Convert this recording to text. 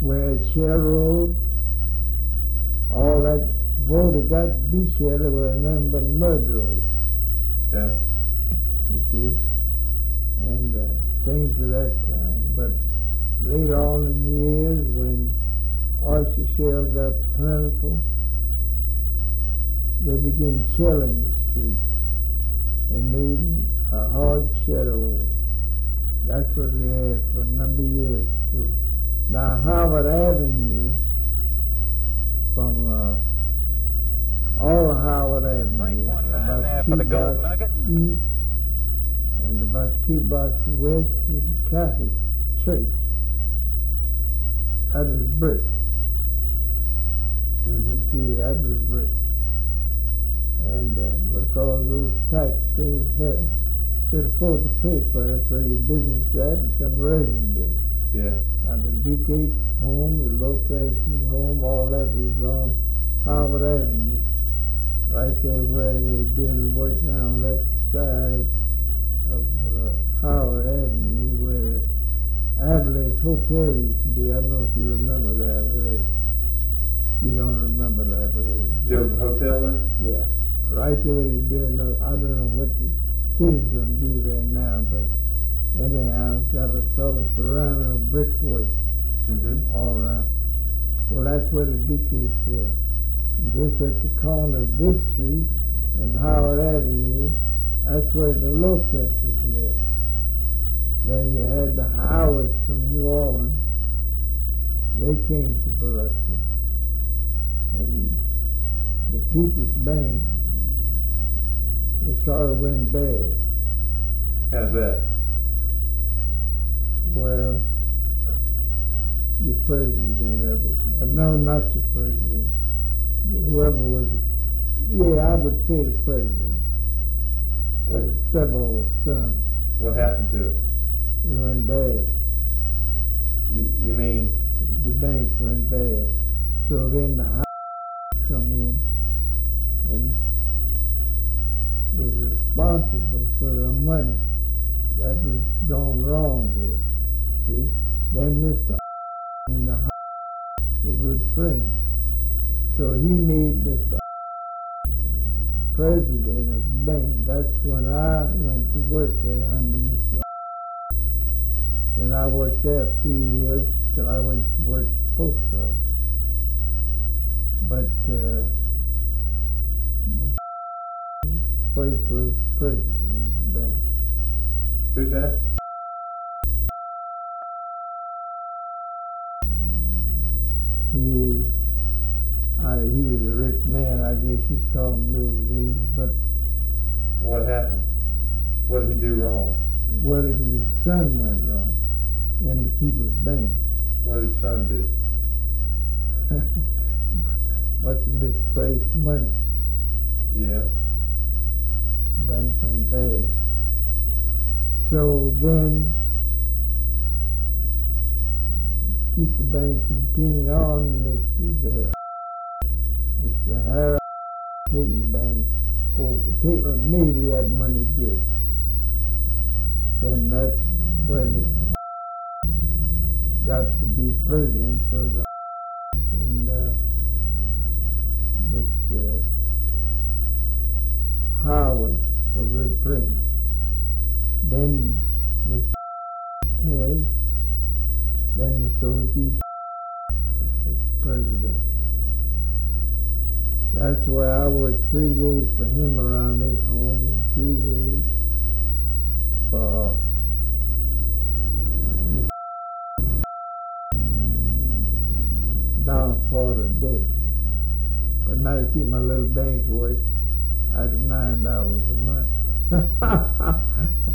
where it's shell roads, all that before they got to be shell, there was nothing but mud roads. Yeah. You see, and things of that kind. But later on in years, when oyster shell got plentiful, they began shelling the street and made a hard shadow road. That's what we had for a number of years too. Now Howard Avenue, from all of Howard Avenue, about 2 blocks east and about 2 blocks west to the Catholic Church. That was brick. Mm-hmm. See, that was brick. And because those taxpayers could afford to pay for it, that's where your business at and some residents. Yeah. Now the Ducate's home, the Lopez's home, all that was on Howard Avenue. Right there where they're doing work now on that side of Howard Avenue where Avalanche Hotel used to be. I don't know if you remember that, but you don't remember that, but there was a hotel there? Yeah. Right there where they're doing I don't know what the city's going to do there now, but anyhow, it's got a sort of surrounding of brickwork all around. Well, that's where the Ducates live. Just at the corner of this street and Howard Avenue, that's where the Lopez's live. Then you had the Howards from New Orleans. They came to Biloxi. And the People's Bank, it sort of went bad. How's that? Well, your president of it. No, not your president. Whoever was it. Yeah, I would say the president. Several sons. What happened to it? It went bad. You mean? The bank went bad. So then the house come in and was responsible for the money that was gone wrong with. See? Then Mr. and the house were good friends. So he made Mr. president of the bank. That's when I went to work there under Mr. And I worked there 3 years till I went to work at the post office. But the place was president of the bank. Who's that? He was a rich man, I guess you'd call him those days, but... What happened? What did he do wrong? Well, his son went wrong in the People's Bank. What did his son do? Must have misplaced money. Yeah. Bank went bad. So then, keep the bank continuing on, Mr. Harris taking the bank over, made that money good. Then that's where Mr. got to be president for the and Mr. Howard was a good friend. Then Mr. Page, then Mr. O.G. was president. That's where I worked 3 days for him around his home and 3 days for $1.25 a day. But now to keep my little bank work, I had $9 a month.